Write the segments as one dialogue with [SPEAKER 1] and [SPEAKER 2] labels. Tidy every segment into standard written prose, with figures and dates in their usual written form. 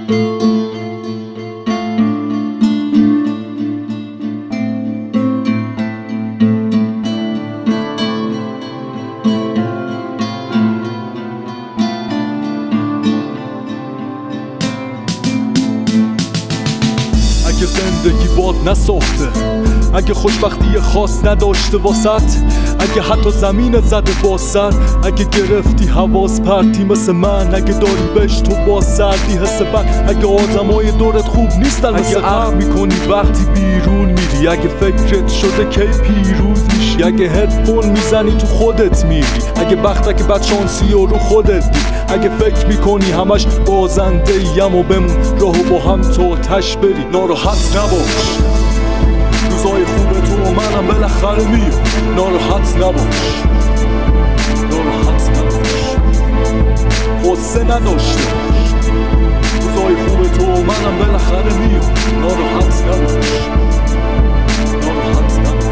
[SPEAKER 1] اگه زندگی باد نساخته، اگه خوشبختی خاص نداشته واسط، اگه حتی زمین زده با سر، اگه گرفتی حواس پرتی مثل من، اگه داری بهش تو با سردی حس بد، اگه آدمای دورت خوب نیستن مثل عقل میکنی وقتی بیرون میری، اگه فکرت شده کی پیروز میشی، اگه هدفون میزنی تو خودت میری، اگه بختک بدشانسی رو خودت دی، اگه فکر میکنی همش بازنده ایم و بمون راهو با هم تو تش بری، ناراحت نباش، روزای خوب تو و منم بالاخره میام، ناراحت نباش، ناراحت نباش، غصه نداشته باش، روزای خوب تو و منم بالاخره میام، ناراحت نباش، ناراحت نباش.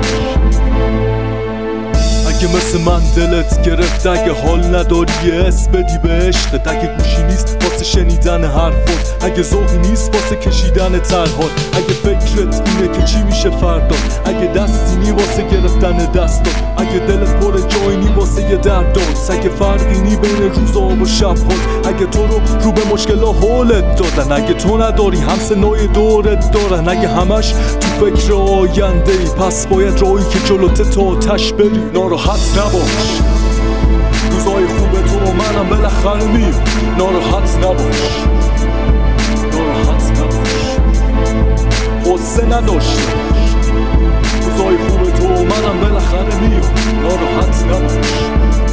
[SPEAKER 1] اگه مثل من دلت گرفت، اگه حال نداری یه اسم بدی به عشقت، اگه گوشی نیست واسه شنیدن حرفات، اگه ذوقی نیست واسه کشیدن تنهات، اگه فکرت اینه که چی میشه فردا، اگه دستی نی واسه گرفتن دستات، اگه دلت پر جای نی واسه یه دردات، اگه فرقی نی بین روزا و شبات، اگه تو رو به مشکلا حولت دادن، اگه تو نداری همسنای دورت دارن، اگه همش تو فکر آینده ای، پس باید راهی که جلوت تا تش بری، ناراحت نباش، روزای خوب تو و منم بالاخره میام، ناراحت نباش، ناراحت نباش، غصه نداشته باش، روزای خوب تو و منم بالاخره میام، ناراحت نباش.